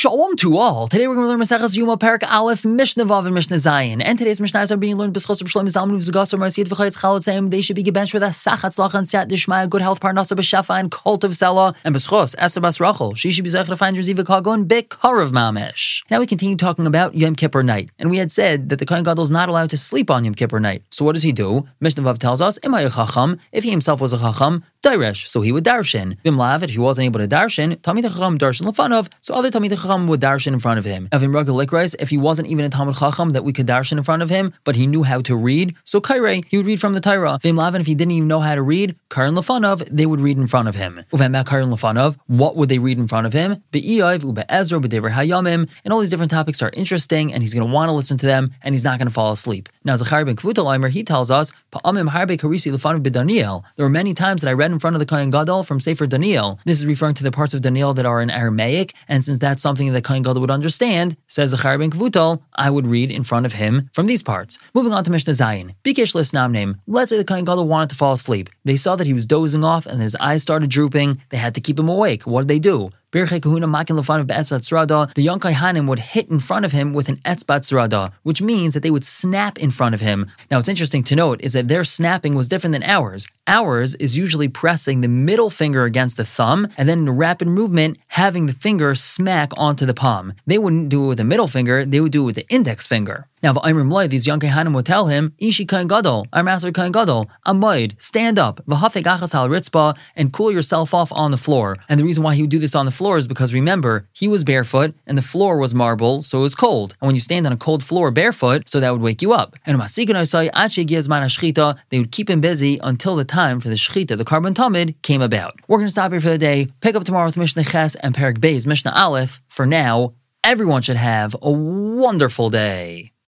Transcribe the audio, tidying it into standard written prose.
Shalom to all. Today we're going to learn Maseches Yuma Parak Aleph, Mishnah Vav and Mishnah Zayin. And today's Mishnahs are being learned B'schos Reb Shlomo Zalman Uv Marasiyat V'chayetz Chalot Sayim. They should be gebenched with a Sachat Tzlach and Siyat Dishmaya, good health, Parnasa B'Shafa, and Cult of Sela. And B'schos Esther Bas Rachel, she should be Zechar to find Reziva Kagon B'Karav Mamish. Now we continue talking about Yom Kippur night. And we had said that the Kohen Gadol is not allowed to sleep on Yom Kippur night. So what does he do? Mishnah Vav tells us, Imay Chacham, if he himself was a Chacham, Dairesh, so he would darshan. Bimlav, if he wasn't able to darshan, Talmid Chacham darshan lefanov, so other Talmid Chacham would darshan in front of him. Avim Ragel Likrais, if he wasn't even a Talmid Chacham that we could darshan in front of him, but he knew how to read, so Kairei, he would read from the Torah. Bimlav, and if he didn't even know how to read, Karin lefanov, they would read in front of him. Uvemba Karin lefanov, what would they read in front of him? Be'iyav, Ube'ezro, Be'dever Hayamim, and all these different topics are interesting, and he's going to want to listen to them, and he's not going to fall asleep. Now Zachariah ben Kvuta Leimer, he tells us, Pa'amim harbe karisi lefanov b'Daniel. There were many times that I read in front of the Kohen Gadol from Sefer Daniel. This is referring to the parts of Daniel that are in Aramaic, and since that's something that Kohen Gadol would understand, says Zachariah ben Kvutal, I would read in front of him from these parts. Moving on to Mishnah Zayin. Bikesh Lisnam name. Let's say the Kohen Gadol wanted to fall asleep. They saw that he was dozing off and his eyes started drooping. They had to keep him awake. What did they do? The young Kohanim would hit in front of him with an etzbat zrada, which means that they would snap in front of him. Now, what's interesting to note is that their snapping was different than ours. Ours is usually pressing the middle finger against the thumb, and then in a rapid movement, having the finger smack onto the palm. They wouldn't do it with the middle finger, they would do it with the index finger. Now, v'ayrim loy, these young Kohanim would tell him, Ishi Kohen Gadol, our master Kohen Gadol, Amoid, stand up, v'hafek achas al ritzpa, and cool yourself off on the floor. And the reason why he would do this on the floor is because, remember, he was barefoot, and the floor was marble, so it was cold. And when you stand on a cold floor barefoot, so that would wake you up. And they would keep him busy until the time for the shechita, the carbon tamid, came about. We're going to stop here for the day, pick up tomorrow with Mishnah Ches and Parak Beis, Mishnah Aleph. For now, everyone should have a wonderful day.